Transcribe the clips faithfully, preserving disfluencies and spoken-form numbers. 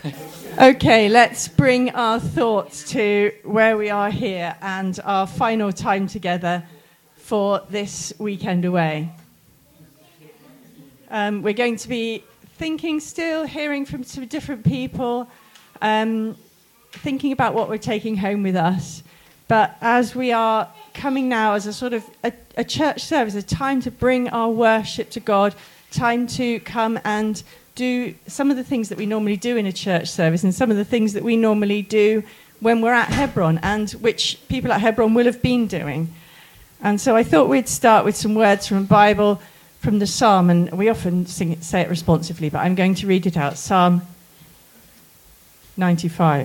Okay, let's bring our thoughts to where we are here and our final time together for this weekend away. Um, we're going to be thinking still, hearing from some different people, um, thinking about what we're taking home with us. But as we are coming now as a sort of a, a church service, a time to bring our worship to God, time to come and do some of the things that we normally do in a church service and some of the things that we normally do when we're at Hebron and which people at Hebron will have been doing. And so I thought we'd start with some words from the Bible, from the Psalm, and we often sing it, say it responsively, but I'm going to read it out. Psalm ninety-five.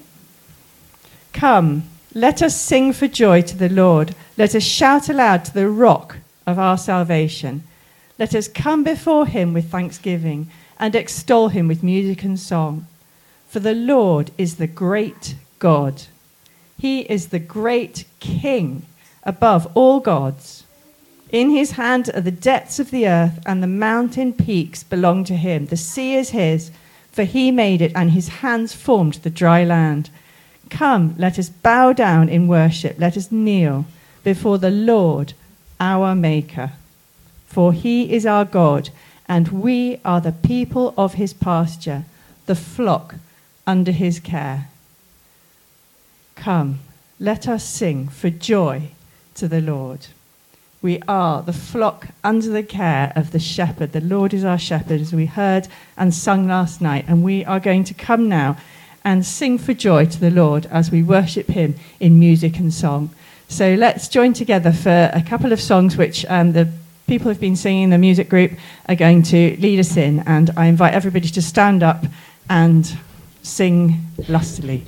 Come, let us sing for joy to the Lord. Let us shout aloud to the rock of our salvation. Let us come before him with thanksgiving and extol him with music and song. For the Lord is the great God. He is the great King above all gods. In his hand are the depths of the earth, and the mountain peaks belong to him. The sea is his, for he made it, and his hands formed the dry land. Come, let us bow down in worship. Let us kneel before the Lord, our Maker. For he is our God, and we are the people of his pasture, the flock under his care. Come, let us sing for joy to the Lord. We are the flock under the care of the shepherd. The Lord is our shepherd, as we heard and sung last night. And we are going to come now and sing for joy to the Lord as we worship him in music and song. So let's join together for a couple of songs which um, the people who've been singing, the music group, are going to lead us in. And I invite everybody to stand up and sing lustily.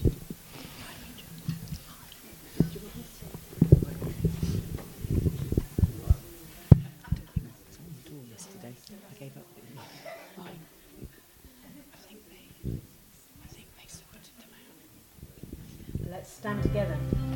Let's stand together.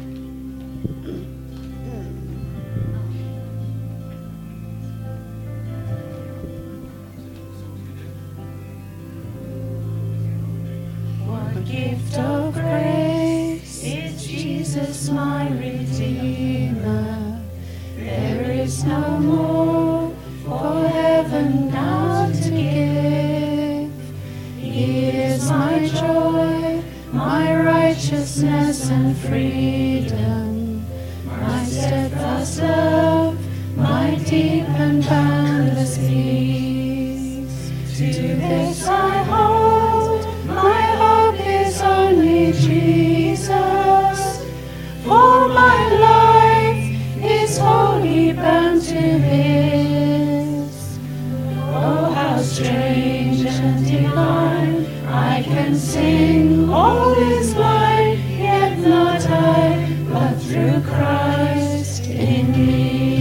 What gift of grace is Jesus my Redeemer? There is no more for heaven now to give. He is my joy, my righteousness and freedom, my steadfast love, my deep and boundless peace. To this I hold, my hope is only Jesus, for my life is wholly bound to his. Oh, how strange and divine, I can sing all is mine, yet not I, but through Christ in me.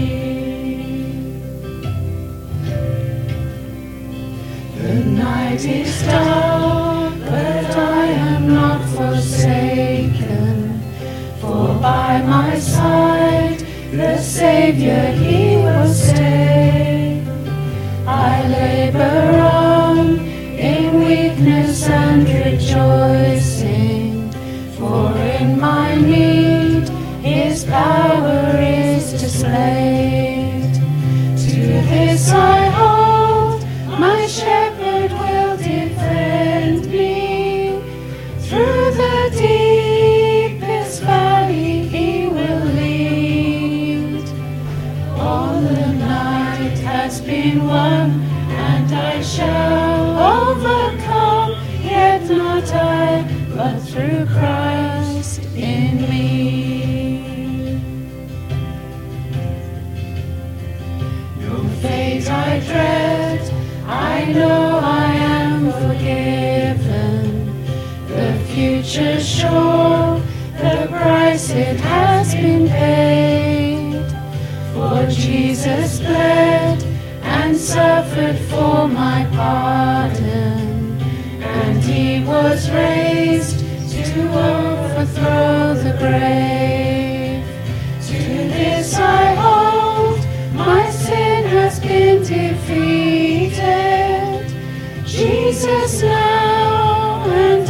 The night is dark, but I am not forsaken, for by my side the Saviour he will stay. I labor on in weakness and rejoicing, for in my need his power is displayed. To this I hold, my shepherd will defend me. Through the deepest valley he will lead. All the night has been won, and I shall overcome, yet not I, but through Christ in me. No fate I dread, I know I am forgiven. The future's sure, the price it has been paid. For Jesus bled and suffered for my pardon, and he was raised to overthrow the grave. To this I hold, my sin has been defeated. Jesus now and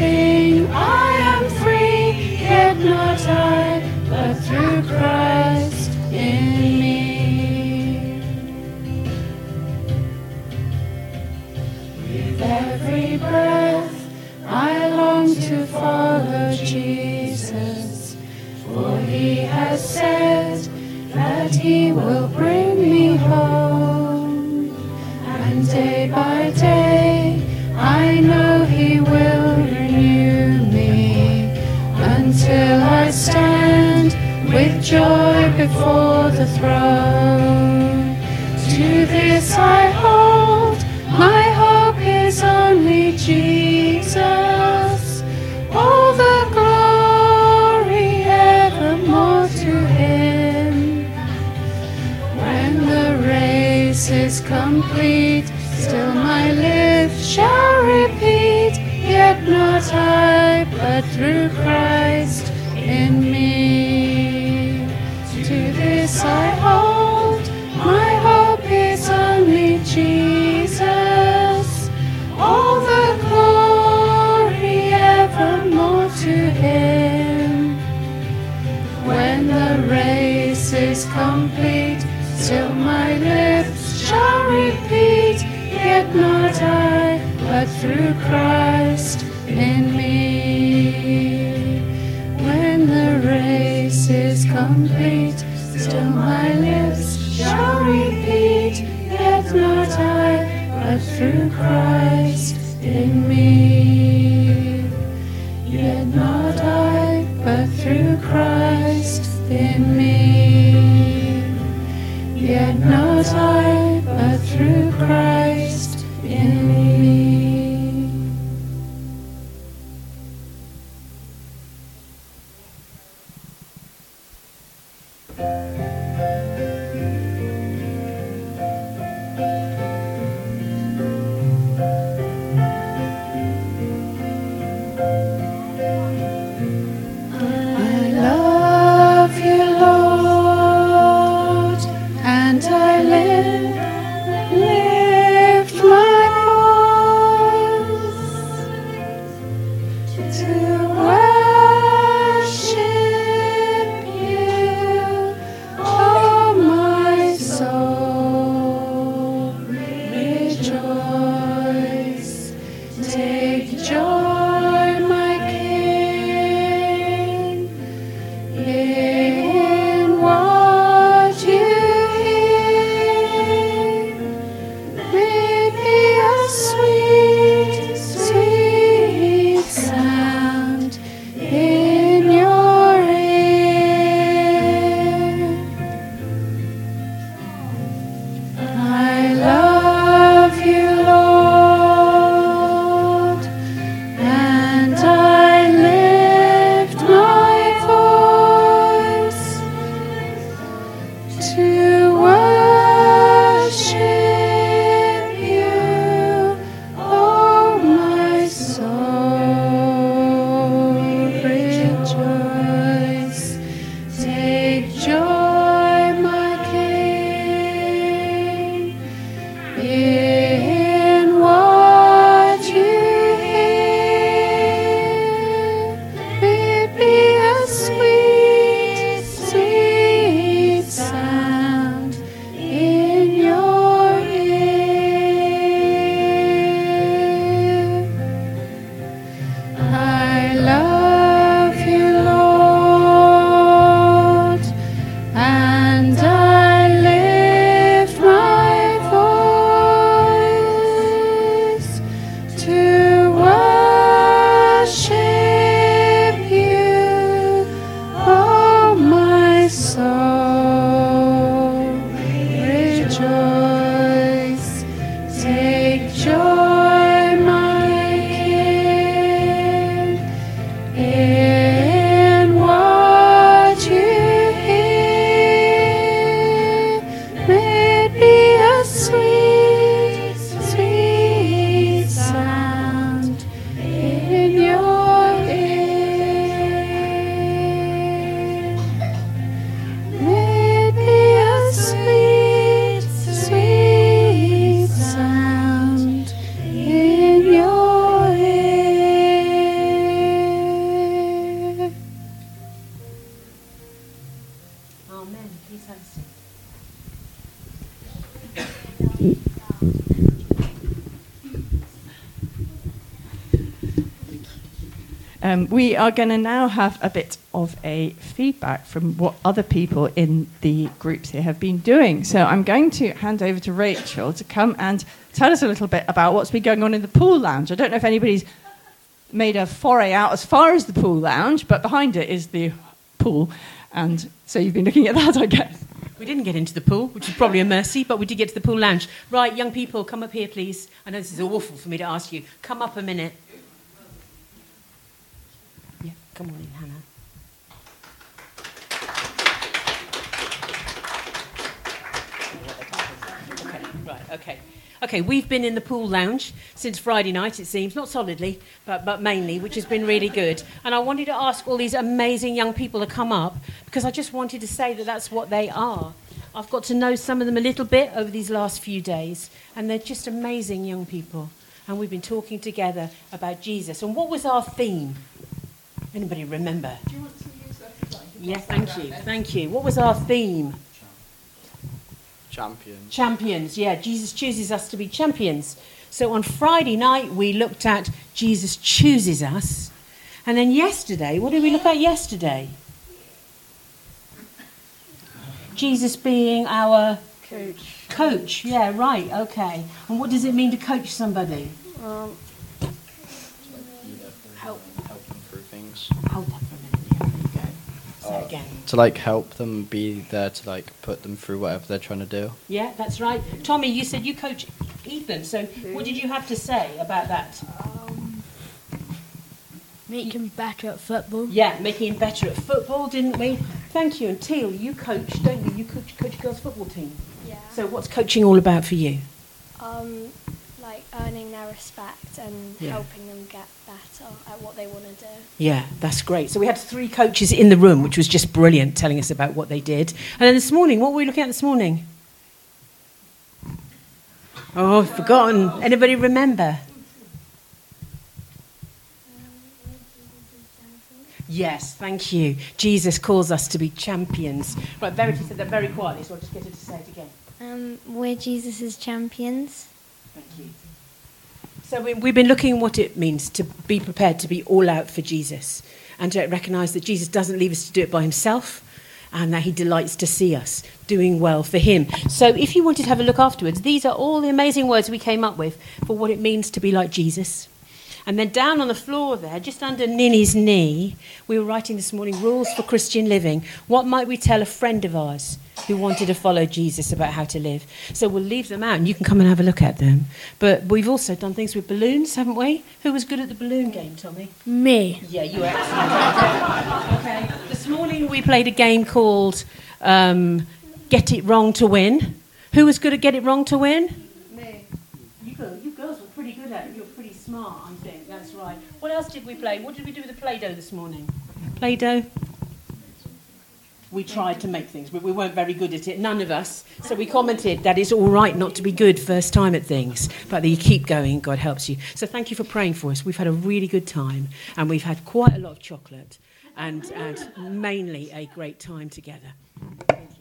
sing, I am free, yet not I, but through Christ in me. With every breath I long to follow Jesus, for he has said that he will bring me home. And day by day I know he will renew me, until I stand with joy before the throne. To this I hold, my hope is only Jesus. All the glory evermore to him. When the race is complete, still my lips shall repeat, yet not I, but through Christ in me. To this I hold, my hope is only Jesus. All the glory evermore to him. When the race is complete, still my lips shall repeat, yet not I, but through Christ in me. When the race is complete, still my lips shall repeat, yet not I, but through Christ in me. Yet not I, but through Christ in me. Yet not I, but through Christ in me. in what you hear. Please have a seat. Um, we are going to now have a bit of a feedback from what other people in the groups here have been doing. So I'm going to hand over to Rachel to come and tell us a little bit about what's been going on in the pool lounge. I don't know if anybody's made a foray out as far as the pool lounge, but behind it is the pool. And so you've been looking at that, I guess. We didn't get into the pool, which is probably a mercy, but we did get to the pool lounge. Right, young people, come up here, please. I know this is awful for me to ask you. Come up a minute. Yeah, come on in, Hannah. Okay, right, okay. Okay, we've been in the pool lounge since Friday night, it seems. Not solidly, but, but mainly, which has been really good. And I wanted to ask all these amazing young people to come up, because I just wanted to say that that's what they are. I've got to know some of them a little bit over these last few days, and they're just amazing young people. And we've been talking together about Jesus. And what was our theme? Anybody remember? Do you want to use that slide? Yeah, thank you, thank you. What was our theme? Champions. Champions, yeah. Jesus chooses us to be champions. So on Friday night, we looked at Jesus chooses us. And then yesterday, what did we look at yesterday? Jesus being our Coach. coach. Yeah, right, okay. And what does it mean to coach somebody? Um, Help. Help them through things. Hold that for a minute. Yeah, there you go. Say it again. To like help them, be there to like put them through whatever they're trying to do. Yeah, that's right. Tommy, you said you coach Ethan, so what did you have to say about that? um, make him better at football. Yeah, making him better at football, didn't we? Thank you. And Teal, you coach, don't you? You coach, coach a girls' football team. Yeah. So what's coaching all about for you? Um, like earning their respect and Yeah. helping them get better at what they want to do. Yeah, that's great. So we had three coaches in the room, which was just brilliant, telling us about what they did. And then this morning, what were we looking at this morning? Oh, I've forgotten. Anybody remember? Yes, thank you. Jesus calls us to be champions. Right, Verity said that very quietly, so I'll just get her to say it again. Um, we're Jesus' champions. Thank you. So we, we've been looking at what it means to be prepared to be all out for Jesus and to recognise that Jesus doesn't leave us to do it by himself and that he delights to see us doing well for him. So if you wanted to have a look afterwards, these are all the amazing words we came up with for what it means to be like Jesus. And then down on the floor there, just under Ninny's knee, we were writing this morning, rules for Christian living. What might we tell a friend of ours who wanted to follow Jesus about how to live? So we'll leave them out and you can come and have a look at them. But we've also done things with balloons, haven't we? Who was good at the balloon game, Tommy? Me. Yeah, you were excellent. Okay. This morning we played a game called um, Get It Wrong to Win. Who was good at Get It Wrong to Win? Me. You, go, you girls were pretty good at it. You were pretty smart, I think. That's right. What else did we play? What did we do with the Play-Doh this morning? Play-Doh? We tried to make things, but we weren't very good at it, none of us. So we commented that it's all right not to be good first time at things, but that you keep going, God helps you. So thank you for praying for us. We've had a really good time, and we've had quite a lot of chocolate, and, and mainly a great time together. Thank you.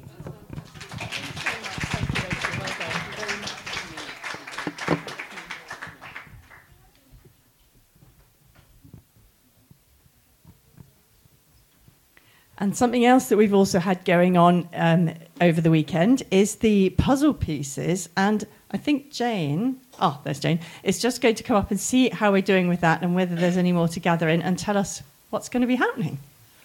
And something else that we've also had going on um, over the weekend is the puzzle pieces. And I think Jane, oh, there's Jane, is just going to come up and see how we're doing with that and whether there's any more to gather in and tell us what's going to be happening.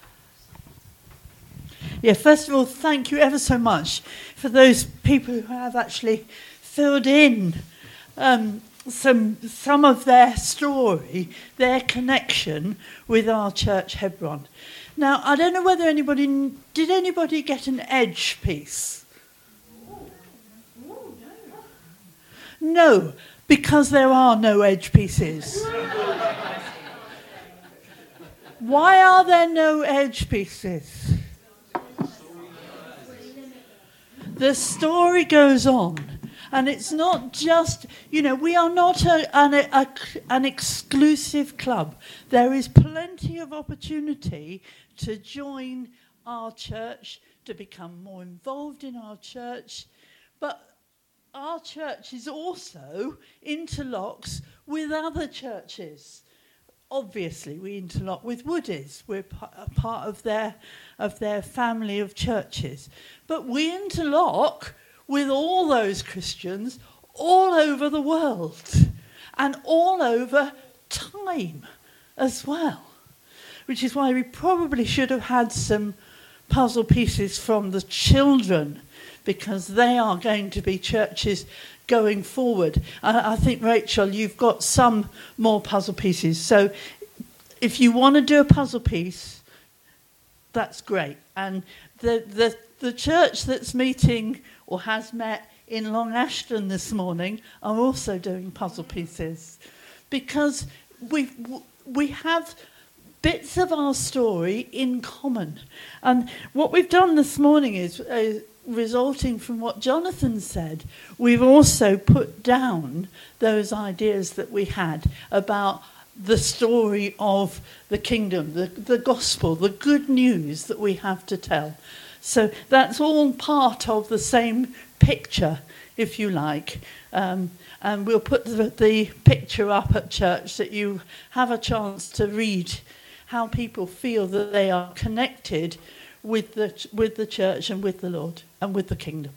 Yeah, first of all, thank you ever so much for those people who have actually filled in um, some some of their story, their connection with our church Hebron. Now, I don't know whether anybody... Did anybody get an edge piece? No, because there are no edge pieces. Why are there no edge pieces? The story goes on. And it's not just, you know, we are not a, an, a, an exclusive club. There is plenty of opportunity to join our church, to become more involved in our church. But our church is also interlocks with other churches. Obviously, we interlock with Woodies. We're a part of their, of their family of churches. But we interlock with all those Christians all over the world and all over time as well. Which is why we probably should have had some puzzle pieces from the children, because they are going to be churches going forward. I, I think, Rachel, you've got some more puzzle pieces. So if you want to do a puzzle piece, that's great. And the, the, the church that's meeting or has met in Long Ashton this morning are also doing puzzle pieces, because we we have bits of our story in common. And what we've done this morning is, uh, resulting from what Jonathan said, we've also put down those ideas that we had about the story of the kingdom, the, the gospel, the good news that we have to tell. So that's all part of the same picture, if you like. Um, and we'll put the, the picture up at church that you have a chance to read how people feel that they are connected with the with the church and with the Lord and with the kingdom.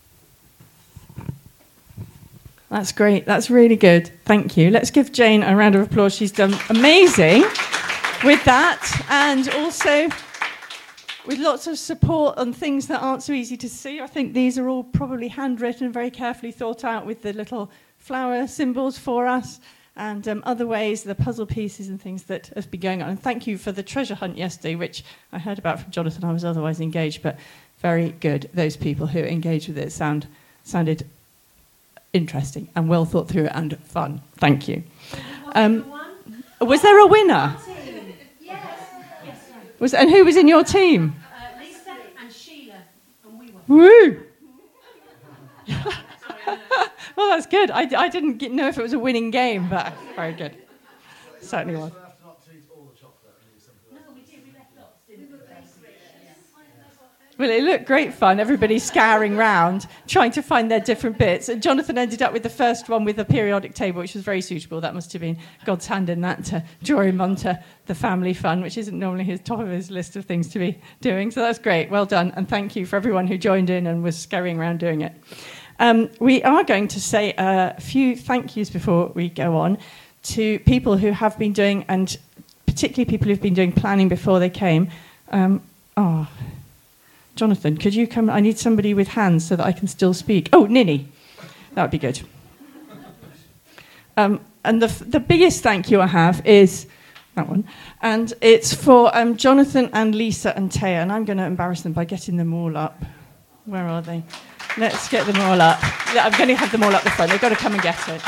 That's great. That's really good. Thank you. Let's give Jane a round of applause. She's done amazing with that, and also with lots of support on things that aren't so easy to see. I think these are all probably handwritten and very carefully thought out with the little flower symbols for us, and um, other ways, the puzzle pieces and things that have been going on. And thank you for the treasure hunt yesterday, which I heard about from Jonathan. I was otherwise engaged, but very good. Those people who engaged with it sound sounded interesting and well thought through and fun. Thank you. Um, was there a winner? Yes. Was, and who was in your team? Uh, Lisa and Sheila, and we won. Woo! Well, that's good. I, I didn't get, know if it was a winning game, but very good. Certainly was. Well, it looked great fun. Everybody scouring round, trying to find their different bits. And Jonathan ended up with the first one with a periodic table, which was very suitable. That must have been God's hand in that to draw him onto the family fun, which isn't normally his top of his list of things to be doing. So that's great. Well done. And thank you for everyone who joined in and was scurrying around doing it. Um, we are going to say a few thank yous before we go on to people who have been doing, and particularly people who've been doing planning before they came. Um, oh, Jonathan, could you come? I need somebody with hands so that I can still speak. Oh, Ninny. That would be good. Um, and the the biggest thank you I have is that one. And it's for um, Jonathan and Lisa and Taya. And I'm going to embarrass them by getting them all up. Where are they? Let's get them all up. Yeah, I'm going to have them all up the front. They've got to come and get it.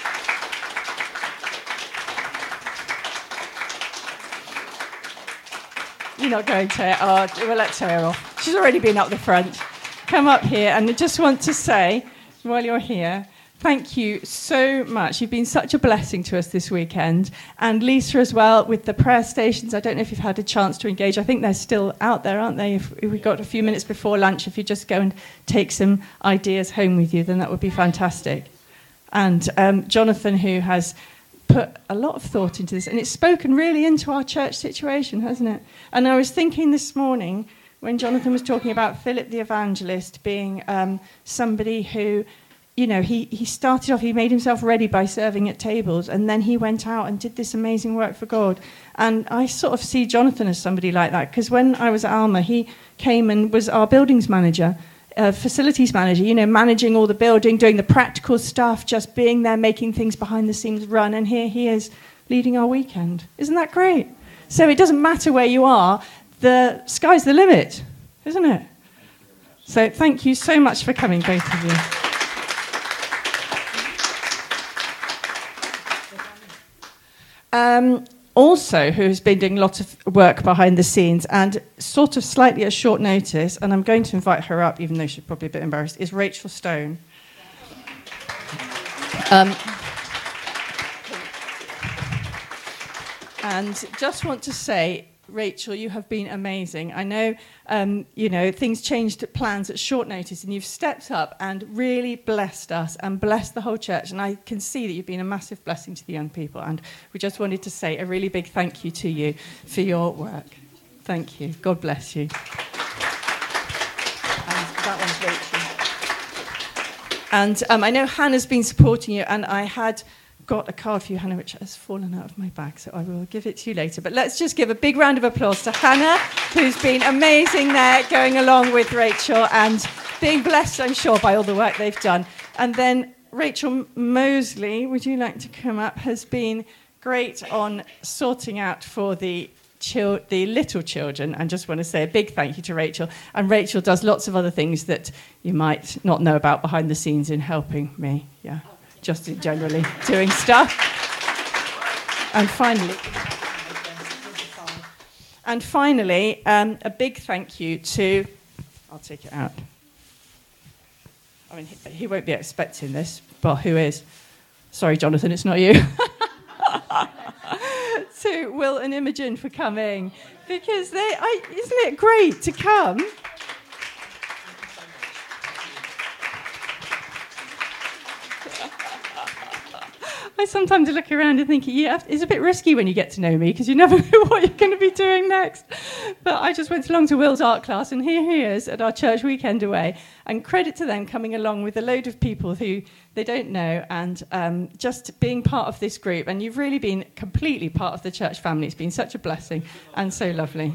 You're not going to. Oh, we'll let Taya off. She's already been up the front. Come up here, and I just want to say, while you're here, thank you so much. You've been such a blessing to us this weekend. And Lisa as well, with the prayer stations. I don't know if you've had a chance to engage. I think they're still out there, aren't they? If we've got a few minutes before lunch, if you just go and take some ideas home with you, then that would be fantastic. And um, Jonathan, who has put a lot of thought into this, and it's spoken really into our church situation, hasn't it? And I was thinking this morning, when Jonathan was talking about Philip the evangelist being um, somebody who, you know, he, he started off, he made himself ready by serving at tables, and then he went out and did this amazing work for God. And I sort of see Jonathan as somebody like that, because when I was at Alma, he came and was our buildings manager, uh, facilities manager, you know, managing all the building, doing the practical stuff, just being there, making things behind the scenes run, and here he is leading our weekend. Isn't that great? So it doesn't matter where you are, the sky's the limit, isn't it? So thank you so much for coming, both of you. Um, also, who has been doing lots of work behind the scenes and sort of slightly at short notice, and I'm going to invite her up, even though she's probably a bit embarrassed, is Rachel Stone. Um, and just want to say, Rachel, you have been amazing. I know, um, you know, things changed plans at short notice, and you've stepped up and really blessed us and blessed the whole church. And I can see that you've been a massive blessing to the young people. And we just wanted to say a really big thank you to you for your work. Thank you. God bless you. And that one's Rachel. And um, I know Hannah's been supporting you, and I had got a card for you, Hannah, which has fallen out of my bag, so I will give it to you later. But let's just give a big round of applause to Hannah, who's been amazing there, going along with Rachel and being blessed, I'm sure, by all the work they've done. And then Rachel Mosley, would you like to come up, has been great on sorting out for the Chil- the little children, and just want to say a big thank you to Rachel. And Rachel does lots of other things that you might not know about behind the scenes in helping me, yeah, just in generally doing stuff. And finally, and finally, um, a big thank you to, I'll take it out. I mean, he, he won't be expecting this, but who is? Sorry, Jonathan, it's not you. To Will and Imogen for coming, because they, I, isn't it great to come? I sometimes look around and think, yeah, it's a bit risky when you get to know me, because you never know what you're going to be doing next. But I just went along to Will's art class, and here he is at our church weekend away. And credit to them coming along with a load of people who they don't know, and um, just being part of this group. And you've really been completely part of the church family. It's been such a blessing and so lovely.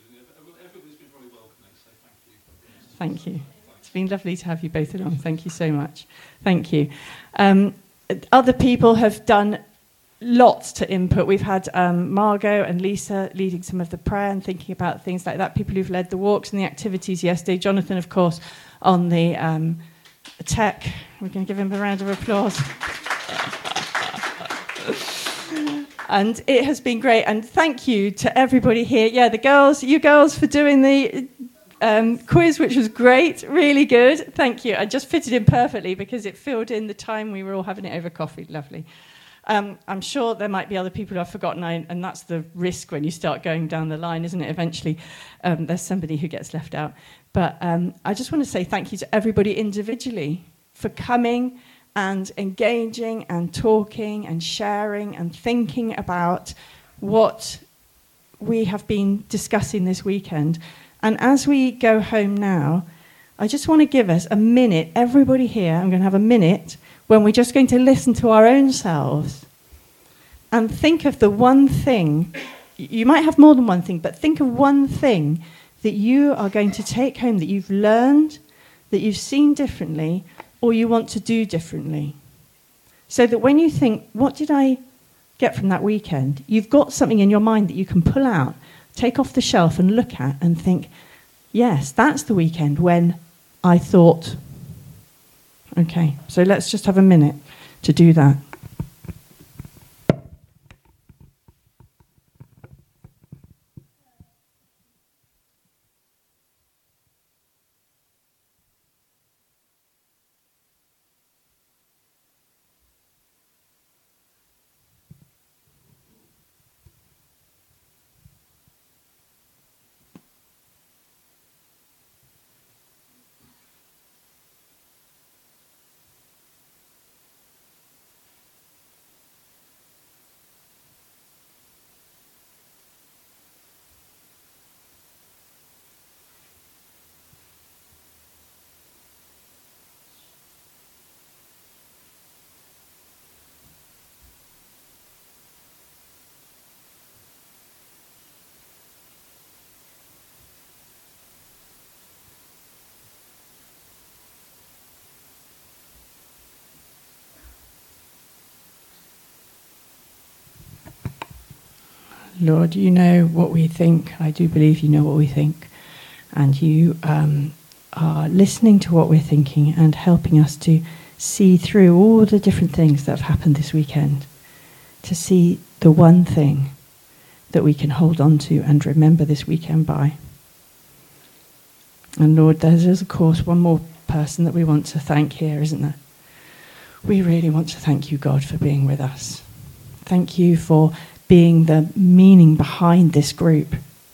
Thank you. It's been lovely to have you both along. Thank you so much. Thank you. Um, Other people have done lots to input. We've had um, Margot and Lisa leading some of the prayer and thinking about things like that, people who've led the walks and the activities yesterday. Jonathan, of course, on the um, tech. We're going to give him a round of applause. And it has been great. And thank you to everybody here. Yeah, the girls, you girls, for doing the Um, quiz, which was great, really good. Thank you. I just fitted in perfectly because it filled in the time we were all having it over coffee. Lovely. Um, I'm sure there might be other people who I've forgotten, I, and that's the risk when you start going down the line, isn't it? Eventually, um, there's somebody who gets left out. But um, I just want to say thank you to everybody individually for coming and engaging and talking and sharing and thinking about what we have been discussing this weekend. And as we go home now, I just want to give us a minute, everybody here, I'm going to have a minute, when we're just going to listen to our own selves and think of the one thing, you might have more than one thing, but think of one thing that you are going to take home, that you've learned, that you've seen differently, or you want to do differently. So that when you think, what did I get from that weekend, you've got something in your mind that you can pull out, take off the shelf and look at and think, yes, that's the weekend when I thought. Okay, so let's just have a minute to do that. Lord, you know what we think. I do believe you know what we think. And you um, are listening to what we're thinking and helping us to see through all the different things that have happened this weekend, to see the one thing that we can hold on to and remember this weekend by. And Lord, there's of course one more person that we want to thank here, isn't there? We really want to thank you, God, for being with us. Thank you for being the meaning behind this group.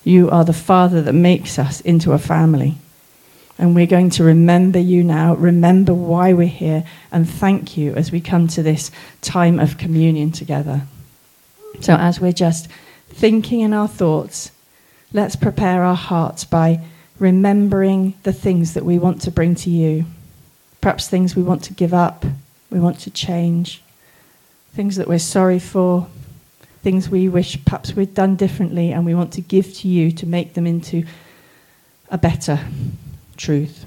You are the Father that makes us into a family. And we're going to remember you now, remember why we're here, and thank you as we come to this time of communion together. So as we're just thinking in our thoughts, let's prepare our hearts by remembering the things that we want to bring to you. Perhaps things we want to give up, we want to change, things that we're sorry for, things we wish perhaps we'd done differently, and we want to give to you to make them into a better truth.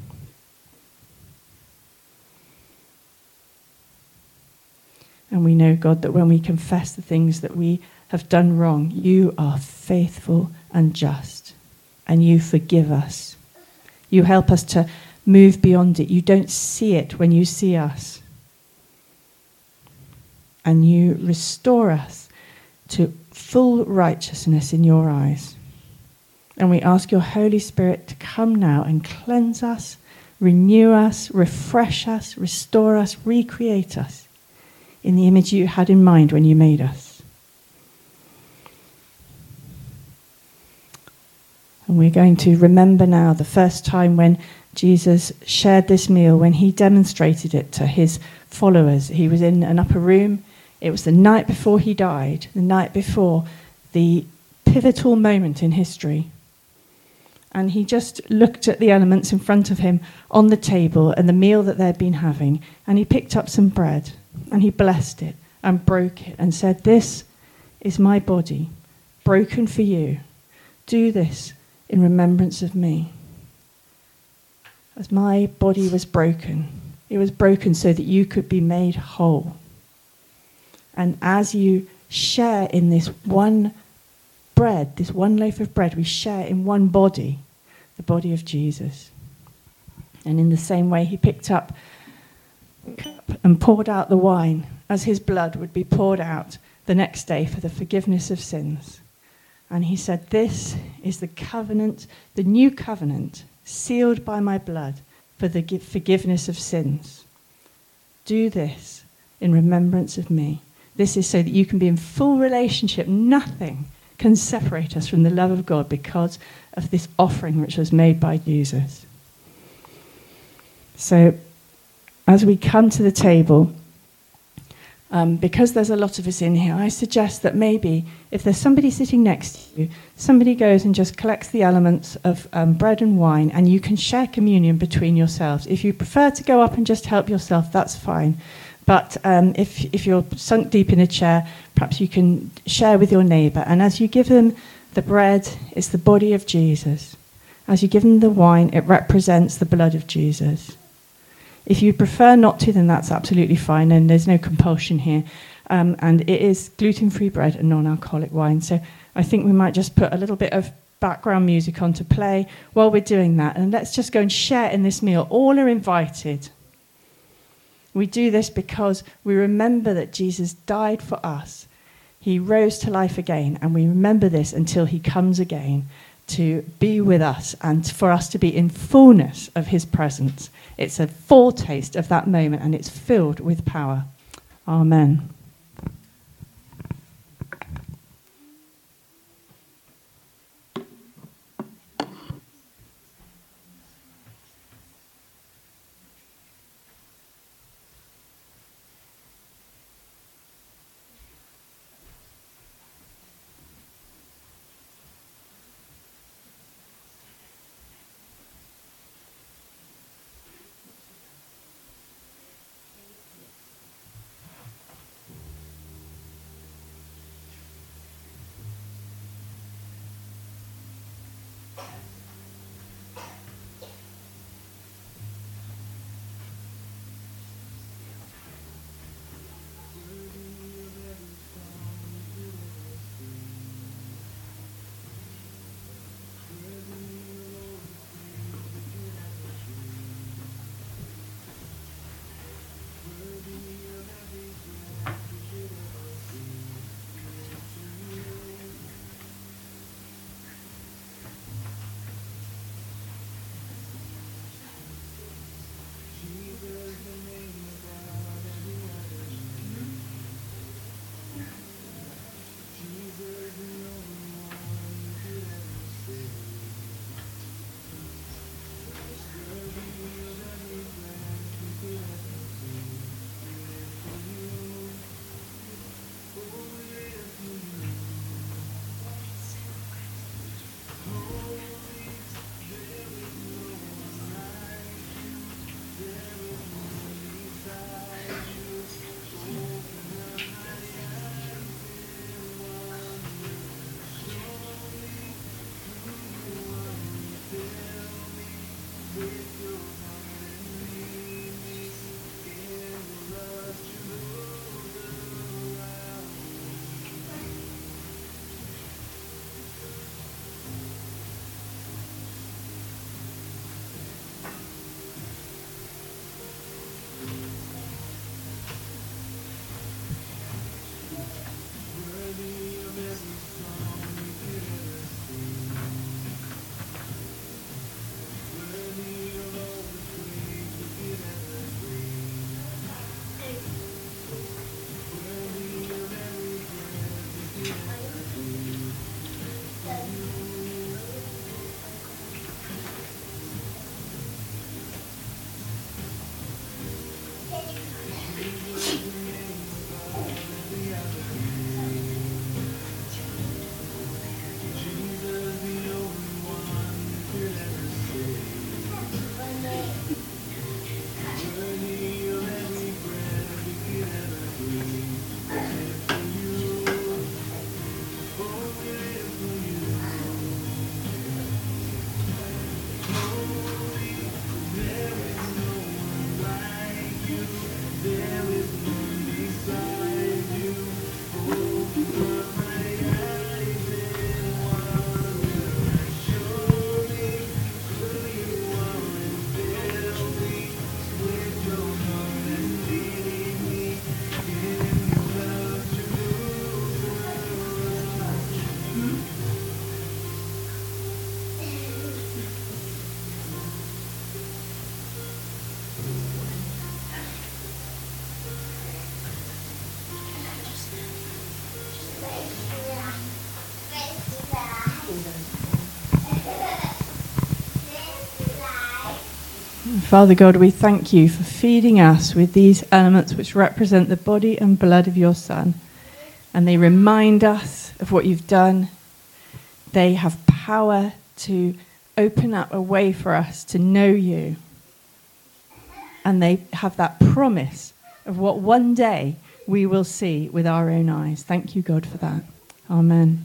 And we know, God, that when we confess the things that we have done wrong, you are faithful and just, and you forgive us. You help us to move beyond it. You don't see it when you see us. And you restore us to full righteousness in your eyes. And we ask your Holy Spirit to come now and cleanse us, renew us, refresh us, restore us, recreate us in the image you had in mind when you made us. And we're going to remember now the first time when Jesus shared this meal, when he demonstrated it to his followers. He was in an upper room. It was the night before he died, the night before the pivotal moment in history. And he just looked at the elements in front of him on the table and the meal that they'd been having, and he picked up some bread and he blessed it and broke it and said, "This is my body, broken for you. Do this in remembrance of me." As my body was broken, it was broken so that you could be made whole. And as you share in this one bread, this one loaf of bread, we share in one body, the body of Jesus. And in the same way, he picked up the cup and poured out the wine as his blood would be poured out the next day for the forgiveness of sins. And he said, "This is the covenant, the new covenant, sealed by my blood for the forgiveness of sins. Do this in remembrance of me." This is so that you can be in full relationship. Nothing can separate us from the love of God because of this offering which was made by Jesus. So as we come to the table, um, because there's a lot of us in here, I suggest that maybe if there's somebody sitting next to you, somebody goes and just collects the elements of um, bread and wine, and you can share communion between yourselves. If you prefer to go up and just help yourself, that's fine. But um, if, if you're sunk deep in a chair, perhaps you can share with your neighbour. And as you give them the bread, it's the body of Jesus. As you give them the wine, it represents the blood of Jesus. If you prefer not to, then that's absolutely fine, and there's no compulsion here. Um, and it is gluten-free bread and non-alcoholic wine. So I think we might just put a little bit of background music on to play while we're doing that. And let's just go and share in this meal. All are invited. We do this because we remember that Jesus died for us. He rose to life again, and we remember this until he comes again to be with us and for us to be in fullness of his presence. It's a foretaste of that moment, and it's filled with power. Amen. Father God, we thank you for feeding us with these elements which represent the body and blood of your Son. And they remind us of what you've done. They have power to open up a way for us to know you. And they have that promise of what one day we will see with our own eyes. Thank you, God, for that. Amen.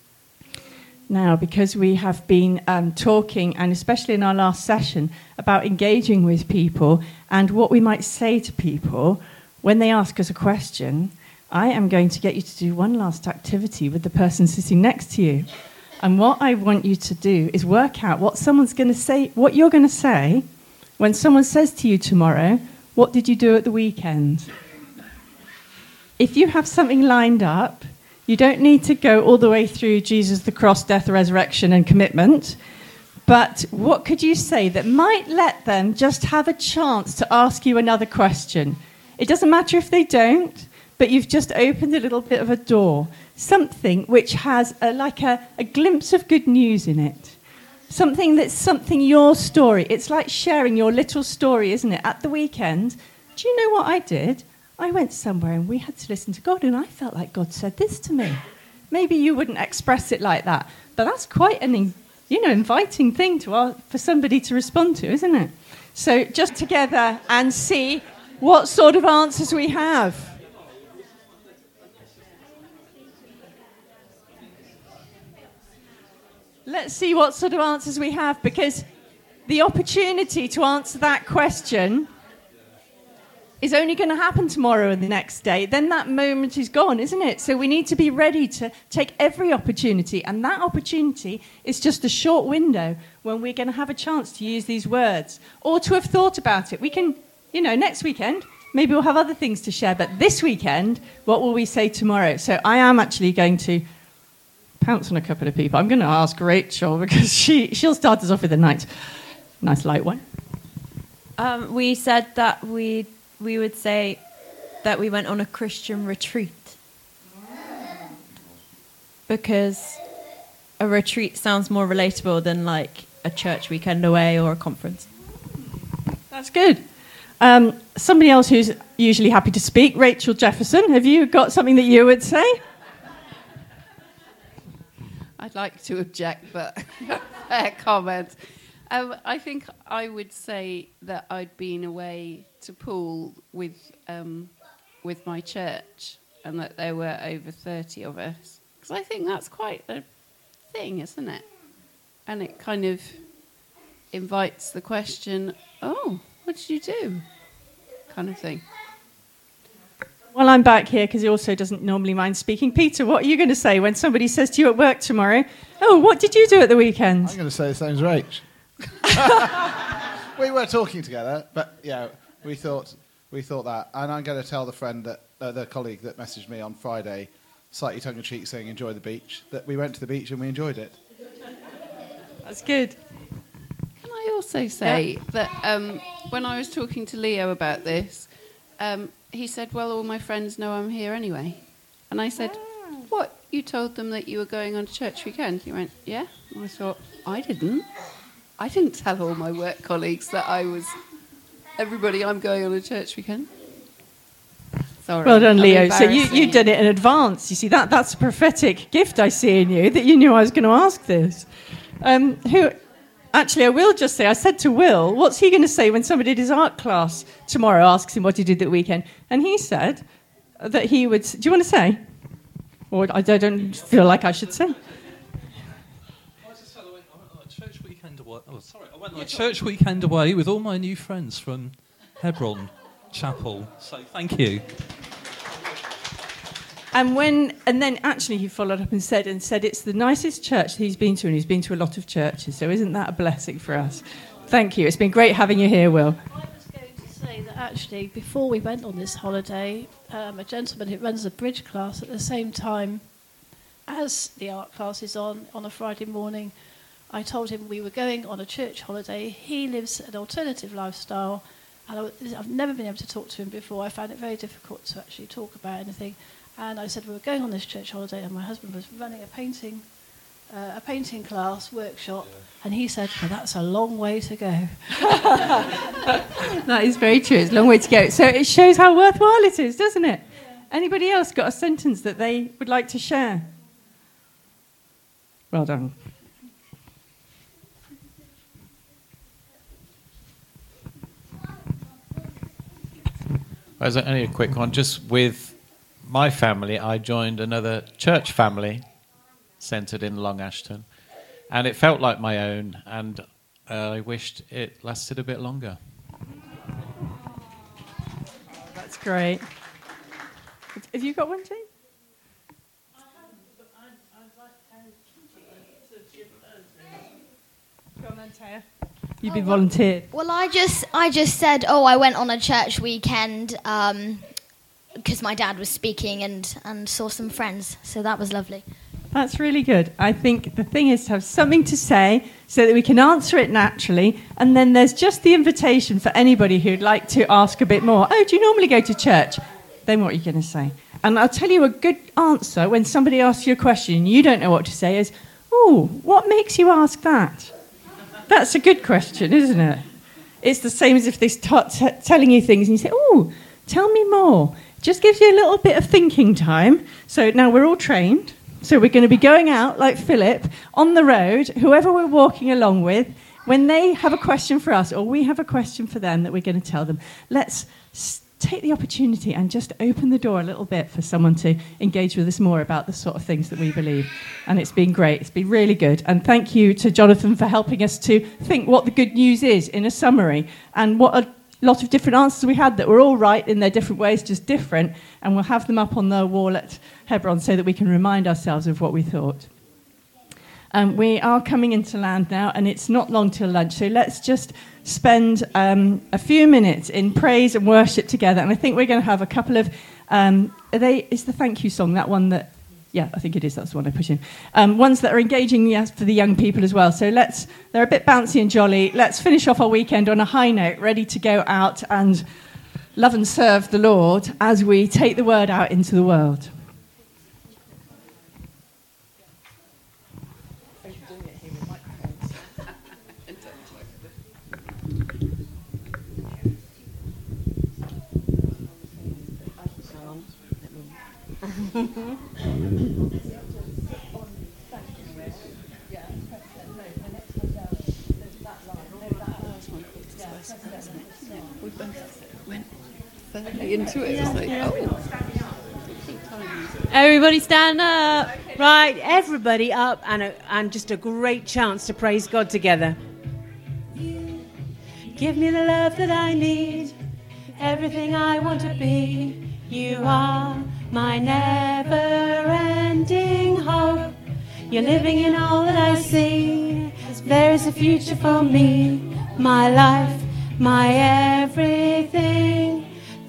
Now, because we have been um, talking, and especially in our last session, about engaging with people and what we might say to people when they ask us a question, I am going to get you to do one last activity with the person sitting next to you. And what I want you to do is work out what someone's going to say, what you're going to say when someone says to you tomorrow, "What did you do at the weekend?" If you have something lined up, you don't need to go all the way through Jesus, the cross, death, resurrection, and commitment. But what could you say that might let them just have a chance to ask you another question? It doesn't matter if they don't, but you've just opened a little bit of a door. Something which has a, like a, a glimpse of good news in it. Something that's something your story. It's like sharing your little story, isn't it? At the weekend, do you know what I did? I went somewhere and we had to listen to God, and I felt like God said this to me. Maybe you wouldn't express it like that, but that's quite an, you know, inviting thing to ask, for somebody to respond to, isn't it? So just together and see what sort of answers we have. Let's see what sort of answers we have, because the opportunity to answer that question is only going to happen tomorrow and the next day. Then that moment is gone, isn't it? So we need to be ready to take every opportunity. And that opportunity is just a short window when we're going to have a chance to use these words or to have thought about it. We can, you know, next weekend, maybe we'll have other things to share. But this weekend, what will we say tomorrow? So I am actually going to pounce on a couple of people. I'm going to ask Rachel because she, she'll start us off with a nice, nice light one. Um, we said that we we would say that we went on a Christian retreat because a retreat sounds more relatable than like a church weekend away or a conference. That's good. Um, somebody else who's usually happy to speak, Rachel Jefferson, have you got something that you would say? I'd like to object, but fair comment. Um, I think I would say that I'd been away to Poole with um, with my church, and that there were over thirty of us. Because I think that's quite a thing, isn't it? And it kind of invites the question, "Oh, what did you do?" kind of thing. Well, I'm back here because he also doesn't normally mind speaking. Peter, what are you going to say when somebody says to you at work tomorrow, "Oh, what did you do at the weekend?" I'm going to say the same as Rach. We were talking together, but yeah, we thought We thought that. And I'm going to tell the friend, that uh, the colleague that messaged me on Friday, slightly tongue-in-cheek, saying enjoy the beach, that we went to the beach and we enjoyed it. That's good. Can I also say yeah. that um, when I was talking to Leo about this, um, he said, well, all my friends know I'm here anyway. And I said, oh. what, you told them that you were going on a church weekend? He went, yeah. And I thought, I didn't. I didn't tell all my work colleagues that I was, everybody, I'm going on a church weekend. Sorry. Well done, Leo. So you, you'd done it in advance. You see, that that's a prophetic gift I see in you, that you knew I was going to ask this. Um, who, actually, I will just say, I said to Will, what's he going to say when somebody at his art class tomorrow asks him what he did that weekend? And he said that he would... Do you want to say? Or I don't feel like I should say. I just said I went, I went on a church weekend away. Oh, sorry. I went on a church weekend away with all my new friends from Hebron Chapel. So thank you. And when, and then actually he followed up and said, and said it's the nicest church that he's been to, and he's been to a lot of churches. So isn't that a blessing for us? Thank you. It's been great having you here, Will. I was going to say that actually, before we went on this holiday, um, a gentleman who runs a bridge class at the same time as the art class is on on a Friday morning, I told him we were going on a church holiday. He lives an alternative lifestyle, and I, I've never been able to talk to him before. I found it very difficult to actually talk about anything. And I said we were going on this church holiday, and my husband was running a painting, uh, a painting class workshop, yeah. And he said, "Well, that's a long way to go." That is very true. It's a long way to go. So it shows how worthwhile it is, doesn't it? Yeah. Anybody else got a sentence that they would like to share? Well done. Well, it's only a quick one. Just with my family, I joined another church family centred in Long Ashton, and it felt like my own, and uh, I wished it lasted a bit longer. That's great. Have you got one, Jane? I haven't, but I'd, I'd like to give us. Go on then, Taya. You've been oh, well, volunteered. Well, I just, I just said, oh, I went on a church weekend, um, because my dad was speaking and, and saw some friends, so that was lovely. That's really good. I think the thing is to have something to say so that we can answer it naturally, and then there's just the invitation for anybody who'd like to ask a bit more. Oh, do you normally go to church? Then what are you going to say? And I'll tell you a good answer when somebody asks you a question and you don't know what to say is, oh, what makes you ask that? That's a good question, isn't it? It's the same as if they start t- telling you things and you say, oh, tell me more. Just gives you a little bit of thinking time. So now we're all trained. So we're going to be going out, like Philip, on the road, whoever we're walking along with, when they have a question for us or we have a question for them that we're going to tell them, let's s- take the opportunity and just open the door a little bit for someone to engage with us more about the sort of things that we believe. And it's been great. It's been really good. And thank you to Jonathan for helping us to think what the good news is in a summary and what a lot of different answers we had that were all right in their different ways, just different, and we'll have them up on the wall at Hebron so that we can remind ourselves of what we thought. Um, we are coming into land now, and it's not long till lunch, so let's just spend um, a few minutes in praise and worship together, and I think we're going to have a couple of... Um, are they, is the thank you song that one that... Yeah, I think it is. That's the one I put in. Um, ones that are engaging yes, for the young people as well. So let's, they're a bit bouncy and jolly. Let's finish off our weekend on a high note, ready to go out and love and serve the Lord as we take the word out into the world. We both went further into it. It's like, oh. Everybody stand up. Right, everybody up, and a, and just a great chance to praise God together. Give me the love that I need, everything I want to be. You are my never-ending hope. You're living in all that I see. There is a future for me, my life, my everything.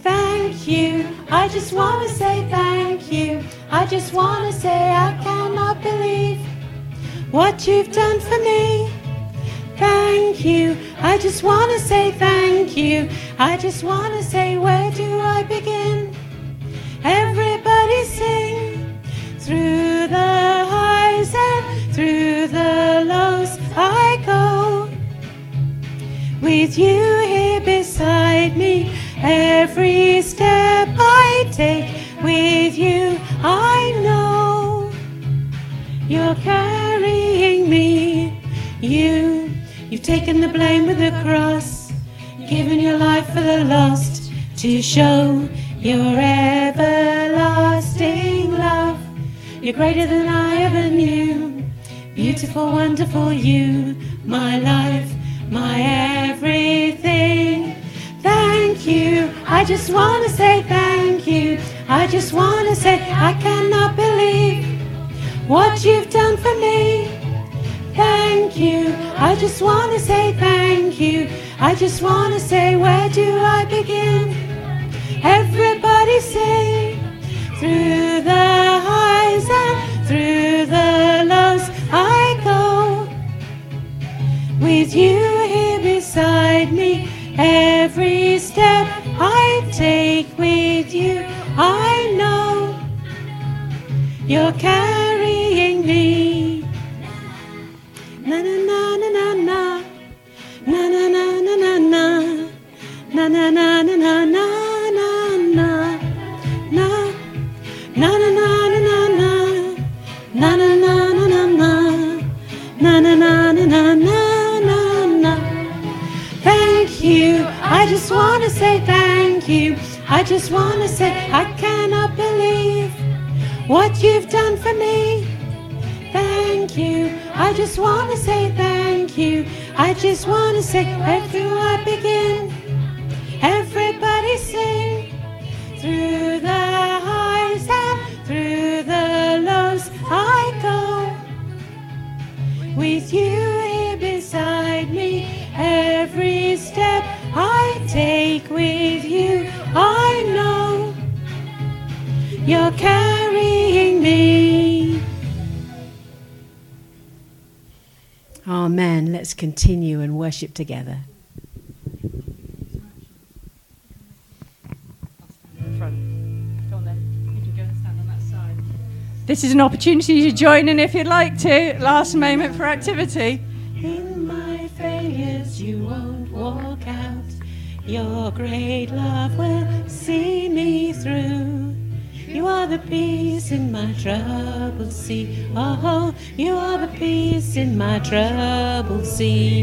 I just want to say thank you. I just want to say I cannot believe what you've done for me. Thank you. I just want to say thank you. I just want to say, where do I begin? Everybody sing. Through the highs and through the lows I go. With you here beside me, every step I take. With you I know you're carrying me. You, you've taken the blame with the cross, given your life for the lost, to show your everlasting love. You're greater than I ever knew. Beautiful, wonderful you, my life, my everything. Thank you. I just want to say thank you. I just want to say I cannot believe what you've done for me. Thank you. I just want to say thank you. I just want to say, where do I begin? Everybody sing. Through the highs and through the lows I go. With you here beside me, every step I take. With you I know you're carrying me. Na na na na na na na na na na na na na na na na na na na. Na na na na na na na na na na na na na na na na na na. Thank you. I just want to say thank you. I just want to say I cannot believe what you've done for me. Thank you. I just want to say thank you. I just want to say, where do I begin? Everybody sing. Through the highs and through the lows I go. With you here beside me, every step I take. With you I know you're carrying me. Amen. Let's continue and worship together. This is an opportunity to join in if you'd like to. Last moment for activity. In my failures you won't walk out. Your great love will see me through. You are the peace in my troubled sea. Oh, you are the peace in my troubled sea.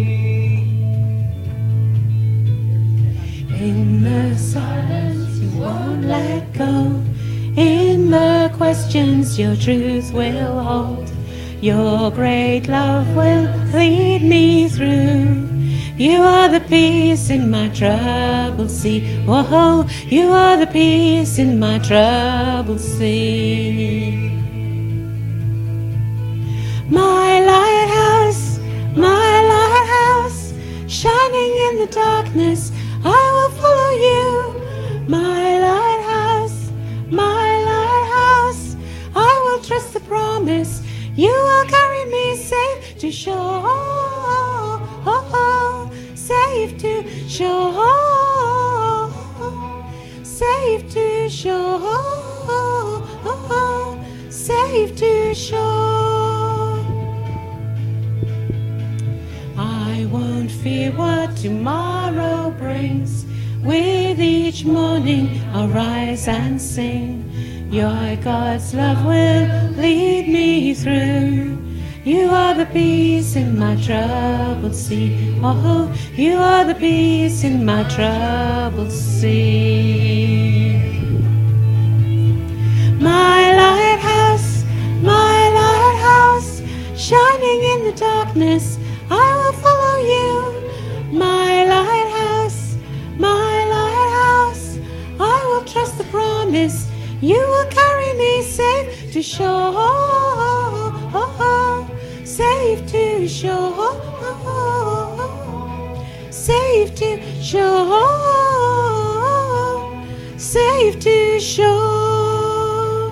In the silence you won't let go. In the questions your truth will hold. Your great love will lead me through. You are the peace in my troubled sea. Whoa, you are the peace in my troubled sea. My lighthouse, my lighthouse, shining in the darkness, I will follow you. My lighthouse, my lighthouse, I will trust the promise. You will carry me safe to shore. Safe to shore, safe to shore, safe to shore. I won't fear what tomorrow brings. With each morning I'll rise and sing. Your God's love will lead me through. You are the peace in my troubled sea. Oh, you are the peace in my troubled sea. My lighthouse, my lighthouse, shining in the darkness, I will follow you. My lighthouse, my lighthouse, I will trust the promise. You will carry me safe to shore. Safe to shore, safe to shore, safe to too sure.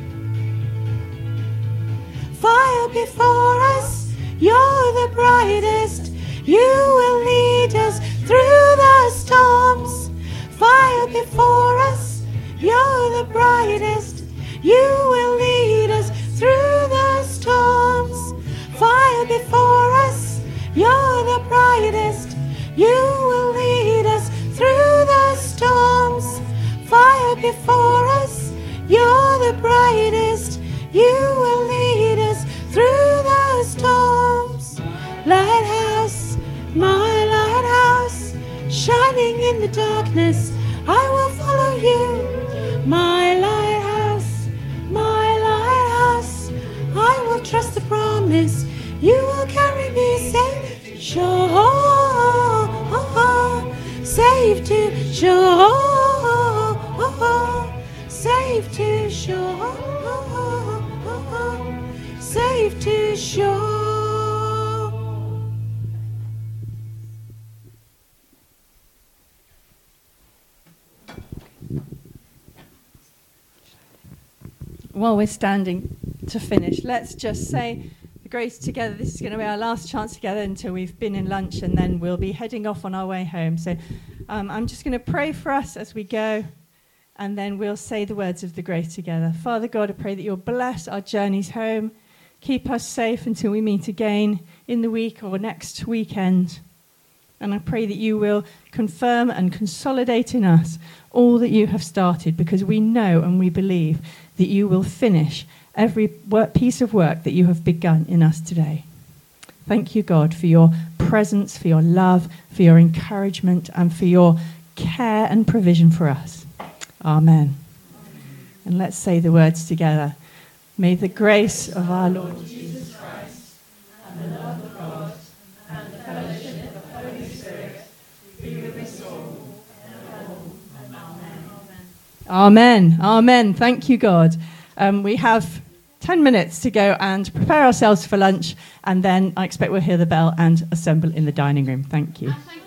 Fire before us, you're the brightest. You will lead us through the storms. Fire before us, you're the brightest. You will lead us through the storms. Fire before us, you're the brightest. You will lead us through the storms. Fire before us, you're the brightest. You will lead us through the storms. Lighthouse, my lighthouse, shining in the darkness, I will follow you. My lighthouse, my lighthouse, I will trust the promise. You will carry me safe to shore, safe to shore, safe to shore, safe to shore. While we're standing to finish, let's just say the grace together. This is going to be our last chance together until we've been in lunch, and then we'll be heading off on our way home. So um, I'm just going to pray for us as we go, and then we'll say the words of the grace together. Father God, I pray that you'll bless our journeys home. Keep us safe until we meet again in the week or next weekend. And I pray that you will confirm and consolidate in us all that you have started, because we know and we believe that you will finish every work, piece of work that you have begun in us today. Thank you, God, for your presence, for your love, for your encouragement, and for your care and provision for us. Amen. And let's say the words together. May the grace of our Lord Jesus Christ and the love of God and the fellowship of the Holy Spirit be with us all. Amen. Amen. Thank you, God. Um, we have ten minutes to go and prepare ourselves for lunch, and then I expect we'll hear the bell and assemble in the dining room. Thank you.